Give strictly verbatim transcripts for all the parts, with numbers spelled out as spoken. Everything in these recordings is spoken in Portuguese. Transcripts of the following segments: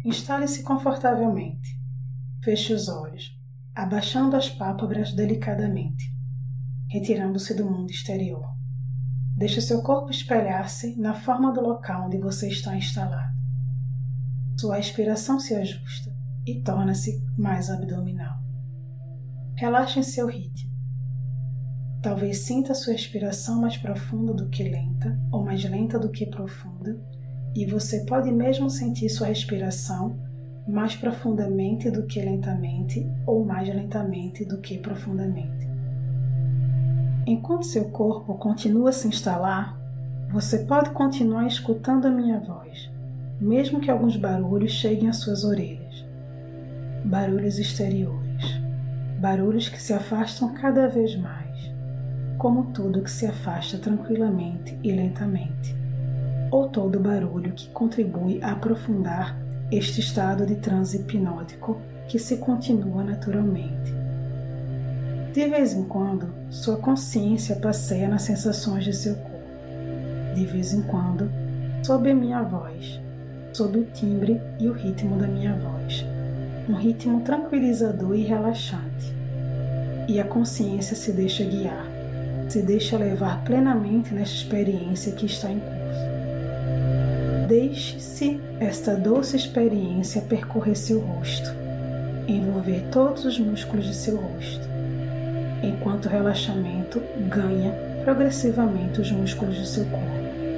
Instale-se confortavelmente. Feche os olhos, abaixando as pálpebras delicadamente, retirando-se do mundo exterior. Deixe seu corpo espelhar-se na forma do local onde você está instalado. Sua respiração se ajusta e torna-se mais abdominal. Relaxe em seu ritmo. Talvez sinta sua respiração mais profunda do que lenta, ou mais lenta do que profunda, e você pode mesmo sentir sua respiração mais profundamente do que lentamente, ou mais lentamente do que profundamente. Enquanto seu corpo continua a se instalar, você pode continuar escutando a minha voz, mesmo que alguns barulhos cheguem às suas orelhas. Barulhos exteriores, barulhos que se afastam cada vez mais, como tudo que se afasta tranquilamente e lentamente, ou todo barulho que contribui a aprofundar este estado de transe hipnótico que se continua naturalmente. De vez em quando, sua consciência passeia nas sensações de seu corpo. De vez em quando, sob a minha voz, sob o timbre e o ritmo da minha voz, um ritmo tranquilizador e relaxante. E a consciência se deixa guiar, se deixa levar plenamente nesta experiência que está em curso. Deixe-se esta doce experiência percorrer seu rosto, envolver todos os músculos de seu rosto, enquanto o relaxamento ganha progressivamente os músculos do seu corpo.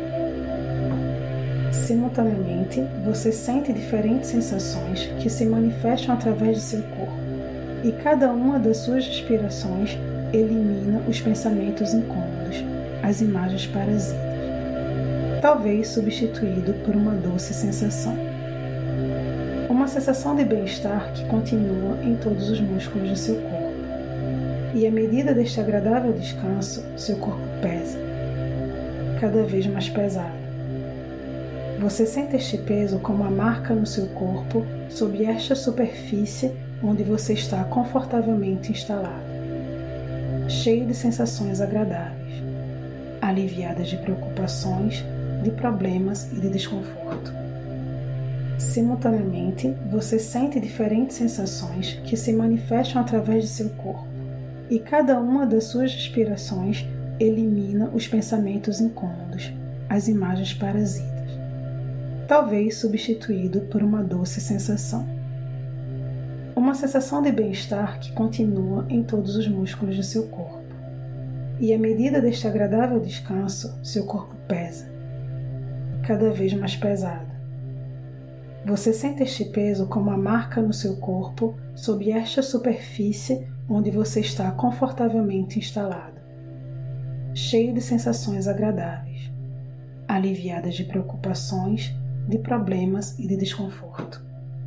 Simultaneamente, você sente diferentes sensações que se manifestam através de seu corpo, e cada uma das suas respirações elimina os pensamentos incômodos, as imagens parasitas, talvez substituído por uma doce sensação. Uma sensação de bem-estar que continua em todos os músculos do seu corpo. E à medida deste agradável descanso, seu corpo pesa, cada vez mais pesado. Você sente este peso como uma marca no seu corpo sob esta superfície onde você está confortavelmente instalado, cheio de sensações agradáveis, aliviadas de preocupações, de problemas e de desconforto. Simultaneamente, você sente diferentes sensações que se manifestam através de seu corpo, e cada uma das suas respirações elimina os pensamentos incômodos, as imagens parasitas, talvez substituído por uma doce sensação. Uma sensação de bem-estar que continua em todos os músculos do seu corpo. E à medida deste agradável descanso, seu corpo pesa, cada vez mais pesado. Você sente este peso como uma marca no seu corpo sob esta superfície onde você está confortavelmente instalado, cheio de sensações agradáveis, aliviadas de preocupações, de problemas e de desconforto.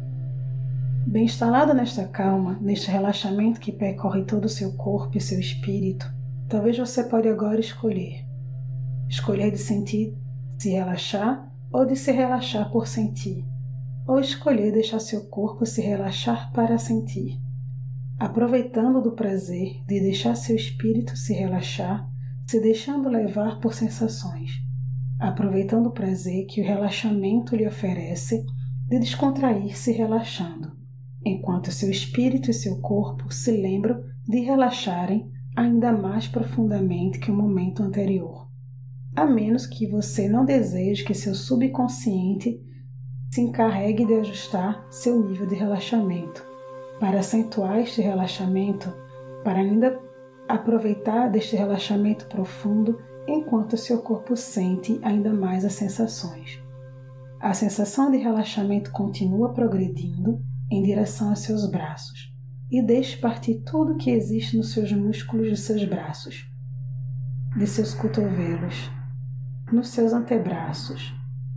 Bem instalado nesta calma, neste relaxamento que percorre todo o seu corpo e seu espírito, talvez você pode agora escolher. Escolher de sentir, se relaxar, ou de se relaxar por sentir, ou escolher deixar seu corpo se relaxar para sentir, aproveitando do prazer de deixar seu espírito se relaxar, se deixando levar por sensações, aproveitando o prazer que o relaxamento lhe oferece de descontrair-se relaxando, enquanto seu espírito e seu corpo se lembram de relaxarem ainda mais profundamente que o momento anterior, a menos que você não deseje que seu subconsciente se encarregue de ajustar seu nível de relaxamento, para acentuar este relaxamento, para ainda aproveitar deste relaxamento profundo enquanto seu corpo sente ainda mais as sensações. A sensação de relaxamento continua progredindo em direção aos seus braços e deixe partir tudo que existe nos seus músculos de seus braços, de seus cotovelos, nos seus antebraços,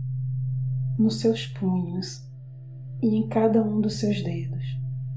nos seus punhos e em cada um dos seus dedos.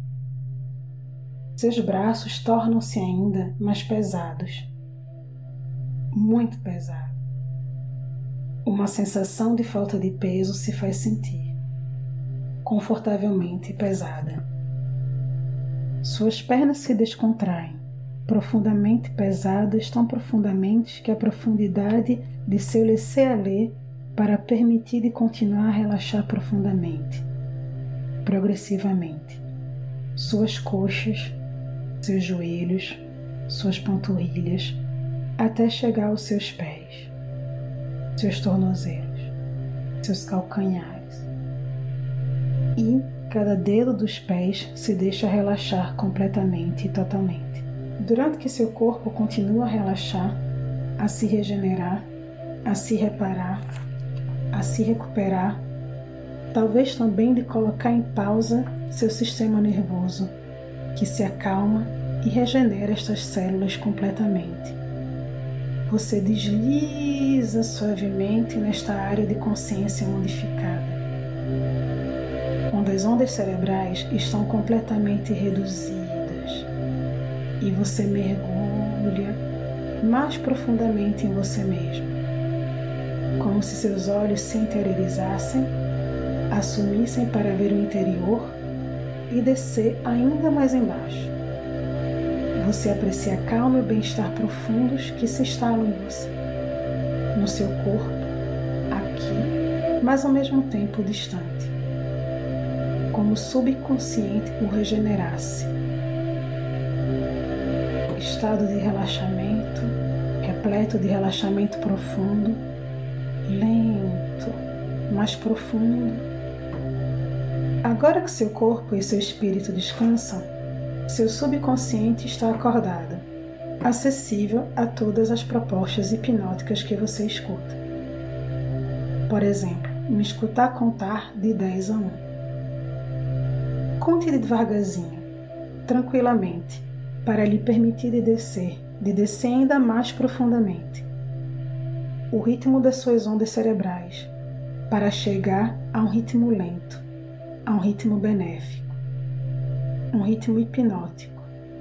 Seus braços tornam-se ainda mais pesados, muito pesados. Uma sensação de falta de peso se faz sentir, confortavelmente pesada. Suas pernas se descontraem, profundamente pesadas, tão profundamente que a profundidade de seu laisser-aller para permitir de continuar a relaxar profundamente. progressivamente. Suas coxas, seus joelhos, suas panturrilhas, até chegar aos seus pés, seus tornozelos, seus calcanhares. E cada dedo dos pés se deixa relaxar completamente e totalmente. Durante que seu corpo continua a relaxar, a se regenerar, a se reparar, a se recuperar, talvez também de colocar em pausa seu sistema nervoso, que se acalma e regenera estas células completamente. Você desliza suavemente nesta área de consciência modificada, onde as ondas cerebrais estão completamente reduzidas e você mergulha mais profundamente em você mesmo, como se seus olhos se interiorizassem, assumissem para ver o interior e descer ainda mais embaixo. Você aprecia a calma e o bem-estar profundos que se instalam em você, no seu corpo, aqui, mas ao mesmo tempo distante, como o subconsciente o regenerasse. Estado de relaxamento, repleto de relaxamento profundo, lento, mais profundo. Agora que seu corpo e seu espírito descansam, seu subconsciente está acordado, acessível a todas as propostas hipnóticas que você escuta. Por exemplo, me escutar contar de dez a um. Conte devagarzinho, tranquilamente, para lhe permitir de descer, de descer ainda mais profundamente. O ritmo das suas ondas cerebrais, para chegar a um ritmo lento, a um ritmo benéfico, um ritmo hipnótico.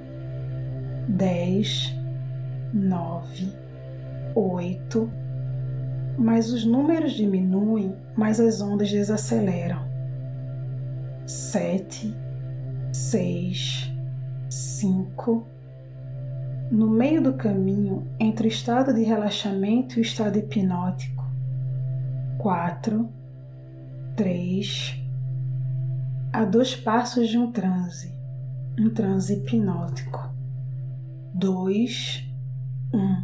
Dez, nove, oito, mas os números diminuem, mas as ondas desaceleram. Sete, seis, cinco. No meio do caminho entre o estado de relaxamento e o estado hipnótico. Quatro, três. A dois passos de um transe, um transe hipnótico. Dois, um.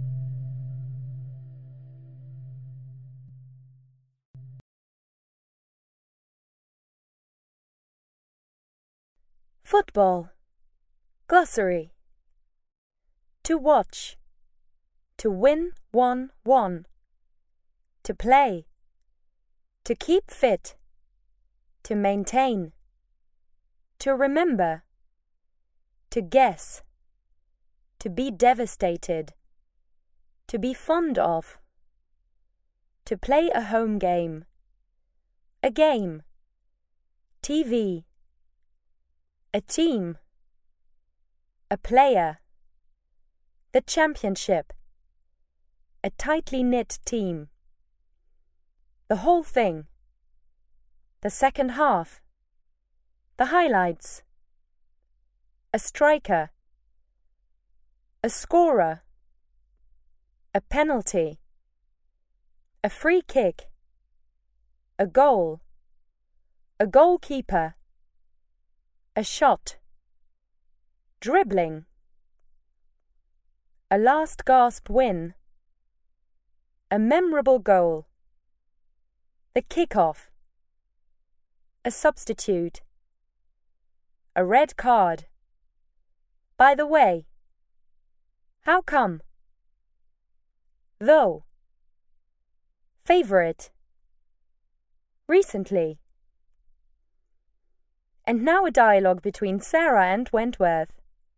Football. Glossary. To watch. To win one one. To play. To keep fit. To maintain. To remember. To guess. To be devastated. To be fond of. To play a home game. A game. T V. A team. A player. The championship. A tightly knit team. The whole thing. The second half. The highlights. A striker. A scorer. A penalty. A free kick. A goal. A goalkeeper. A shot. Dribbling. A last gasp win. A memorable goal. The kick-off. A substitute. A red card. By the way. How come? Though. Favorite. Recently. And now a dialogue between Sarah and Wentworth.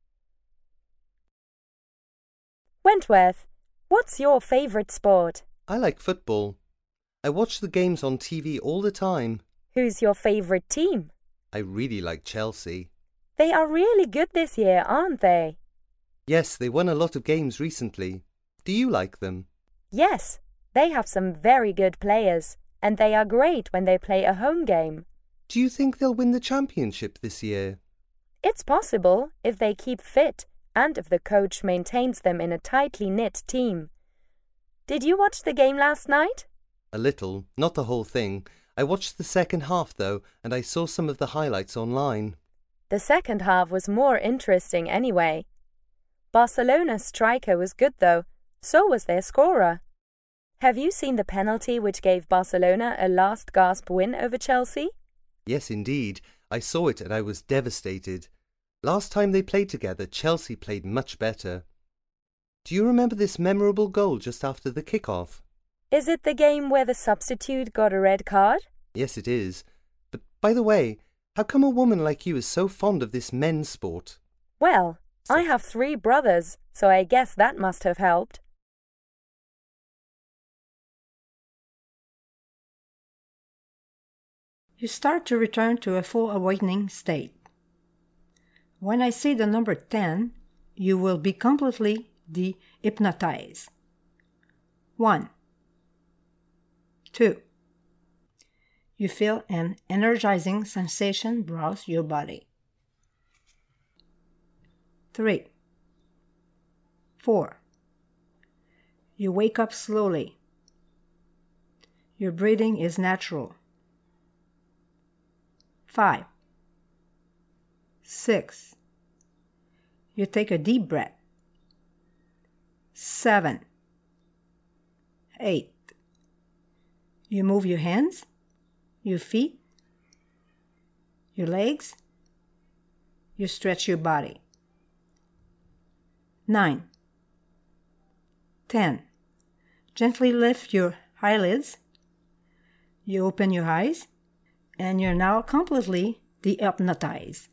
Wentworth, what's your favourite sport? I like football. I watch the games on T V all the time. Who's your favourite team? I really like Chelsea. They are really good this year, aren't they? Yes, they won a lot of games recently. Do you like them? Yes, they have some very good players, and they are great when they play a home game. Do you think they'll win the championship this year? It's possible if they keep fit and if the coach maintains them in a tightly knit team. Did you watch the game last night? A little, not the whole thing. I watched the second half though, and I saw some of the highlights online. The second half was more interesting anyway. Barcelona's striker was good though, so was their scorer. Have you seen the penalty which gave Barcelona a last-gasp win over Chelsea? Yes, indeed. I saw it and I was devastated. Last time they played together, Chelsea played much better. Do you remember this memorable goal just after the kick-off? Is it the game where the substitute got a red card? Yes, it is. But by the way, how come a woman like you is so fond of this men's sport? Well, I have three brothers, so I guess that must have helped. You start to return to a full awakening state. When I say the number ten, you will be completely de-hypnotized. One. Two. You feel an energizing sensation browse your body. Three. Four. You wake up slowly. Your breathing is natural. Five. Six. You take a deep breath. Seven. Eight. You move your hands, your feet, your legs. You stretch your body. Nine. Ten. Gently lift your eyelids. You open your eyes, and you're now completely de-hypnotized.